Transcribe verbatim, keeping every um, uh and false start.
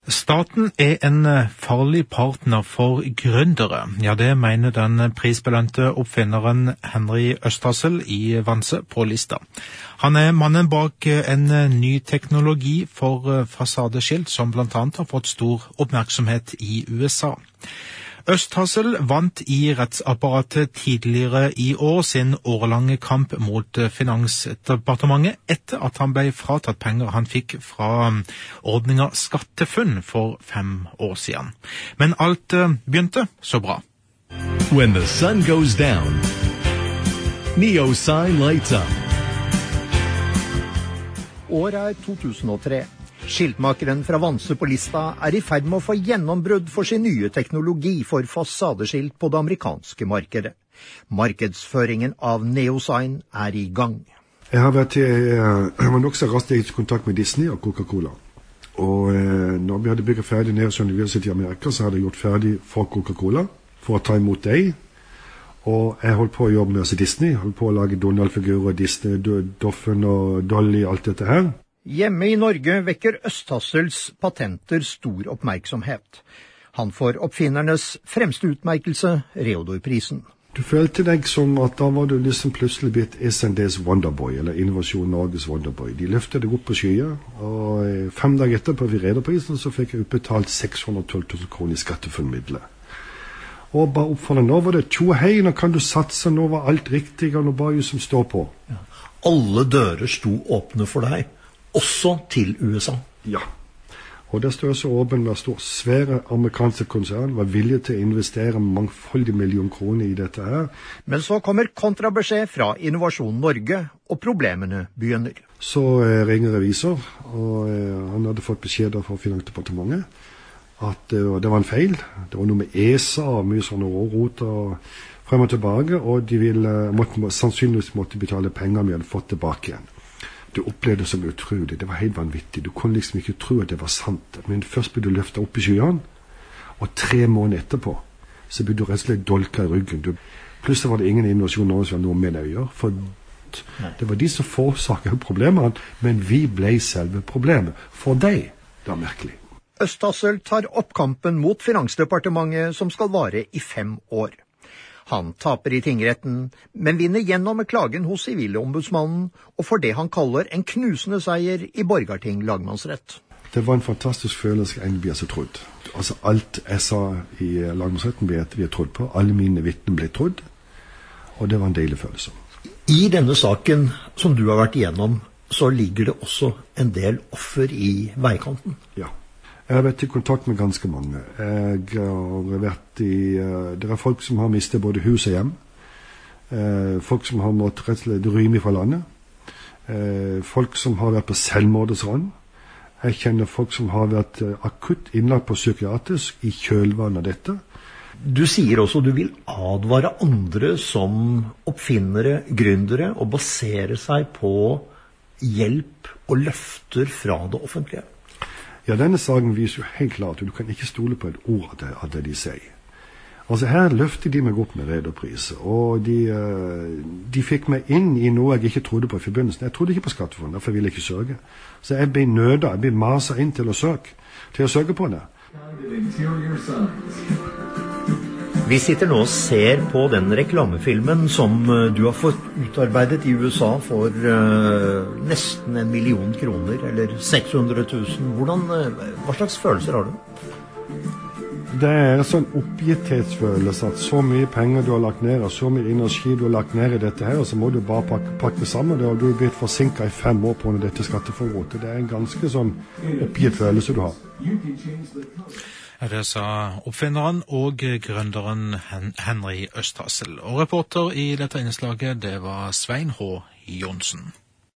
Staten er en farlig partner for gründere. Ja, det mener den prisbelønte oppfinneren Henry Østhassel i Vanse på Lista. Han er mannen bak en ny teknologi for fasadeskilt som blant annet har fått stor oppmerksomhet i U S A. Østhassel vant i rettsapparatet tidligere i år sin årelange kamp mot Finansdepartementet etter at han ble fratatt penger han fikk fra ordningen SkatteFUNN for fem år siden. Men alt begynte så bra. When the sun goes down, Neosign lights up. Året er to tusen og tre. Skiltmakeren fra Vanse på Lista er i ferd med å få gjennombrudd for sin nye teknologi for fasadeskilt på det amerikanske markedet. Markedsføringen av Neosign er i gang. Jeg har vært til, jeg var nok så raskt i kontakt med Disney og Coca-Cola. Og eh, når vi hadde bygget ferdig Neosign University i Amerika, så hadde jeg gjort ferdig for Coca-Cola for å ta imot deg. Og jeg holdt på å jobbe med Disney, holdt på å lage Donald-figurer, Disney, Doffen og Dolly, alt dette her. Hjemme i Norge vekker Østhassels patenter stor oppmerksomhet. Han får oppfinnernes fremste utmerkelse, Reodor-prisen. Du følte deg som at da var du liksom plutselig blitt S N D's Wonderboy, eller Innovasjon Norges Wonderboy. De løftet deg opp på skyer, og fem dager etterpå ved Reodor-prisen så fikk jeg utbetalt seks hundre og tolv tusen kroner i SkatteFUNN-midler. Og bare oppfordret, nå var det tjo hei, nå kan du satse, nå var alt riktig, og nå bare jo som står på. Ja. Alle dører sto åpne for deg. Også til U S A. Ja, og det står så åpen med stor, svære amerikanske konsern, var villige til å investere mangfoldige millioner kroner i dette her. Men så kommer kontrabeskjed fra Innovasjon Norge, og problemene begynner. Så eh, ringer revisor, og eh, han hadde fått beskjed fra Finansdepartementet at eh, det var en feil. Det var noe med E S A og mye sånne rårot og frem og tilbake, og de ville, måtte, sannsynligvis måtte betale penger vi hadde fått tilbake igjen. Du opplevde det som utrolig, det var helt vanvittig. Du kunne liksom ikke tro at det var sant. Men først ble du løftet opp i skyene, og tre måneder etterpå, så ble du rett og slett dolka i ryggen. Du, plutselig var det ingen innovasjon som hadde noe med det å gjøre, for Nei. Det var de som forårsaket problemene, men vi ble selve problemet. For deg, det var merkelig. Østhassel tar opp kampen mot Finansdepartementet som skal vare i fem år. Han taper i tingretten, men vinner gjennom med klagen hos Sivilombudsmannen og får det han kaller en knusende seier i Borgarting lagmannsrett. Det var en fantastisk følelse jeg vi har så trodd. Altså alt jeg sa i lagmannsretten ble vi har trodd på, alle mine vitner ble trodd, og det var en deilig følelse. I denne saken som du har vært igjennom, så ligger det også en del offer i veikanten. Ja. Jeg har vært i kontakt med ganske mange. Jeg har vært i, det er folk som har mistet både hus og hjem. Folk som har måttet rett og slett ryme fra landet. Folk som har vært på selvmordsrand. Jeg kjenner folk som har vært akutt innlagt på psykiatrisk i kjølvannet av dette. Du sier også du vil advare andre som oppfinnere, gründere, og basere seg på hjelp og løfter fra det offentlige. Ja, denne saken viser jo helt klart at du kan ikke stole på et ord av det, av det de sier. Altså her løftet de meg opp med Reodor-pris, og de, de fikk meg inn i noe jeg ikke trodde på i forbindelsen. Jeg trodde ikke på SkatteFUNN, derfor ville jeg ikke søke. Så jeg ble nøda, jeg ble maset inn til å søke, til å søke på det. Vi sitter nå og ser på den reklamefilmen som du har fått utarbeidet i U S A for uh, nesten en million kroner, eller seks hundre tusen. Hvordan, uh, hva slags følelser har du? Det er en sånn oppgitthetsfølelse at så mye penger du har lagt ned, og så mye energi du har lagt ned i dette her, og så må du bare pakke, pakke sammen det, og du er blitt forsinket i fem år på dette skatteforrådet. Det er en ganske sånn oppgitt følelse du har. Det sa oppfinneren og gründeren Henry Østhassel. Og reporter i dette innslaget, det var Svein H. Jonsen.